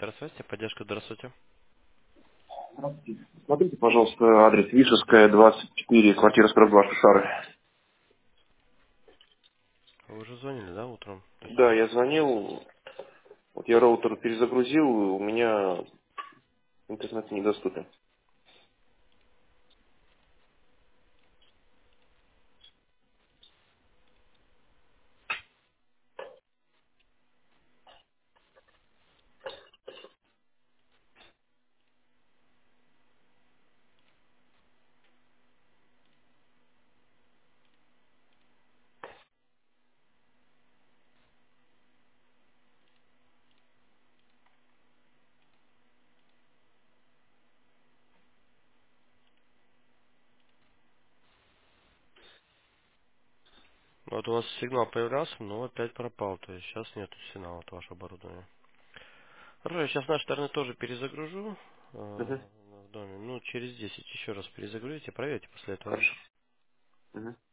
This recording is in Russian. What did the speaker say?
Здравствуйте, поддержка, здравствуйте. Здравствуйте. Смотрите, пожалуйста, адрес Вишевская, 24, квартира 42, Шушары. Вы уже звонили, да, утром? То есть Да, я звонил, вот я роутер перезагрузил, у меня интернет недоступен. вот у вас сигнал появлялся, но опять пропал. То есть сейчас нету сигнала от вашего оборудования. Хорошо, я сейчас наш интернет тоже перезагружу Угу. в доме. Ну, через 10 еще раз перезагрузите, проверьте после этого. Хорошо. Угу.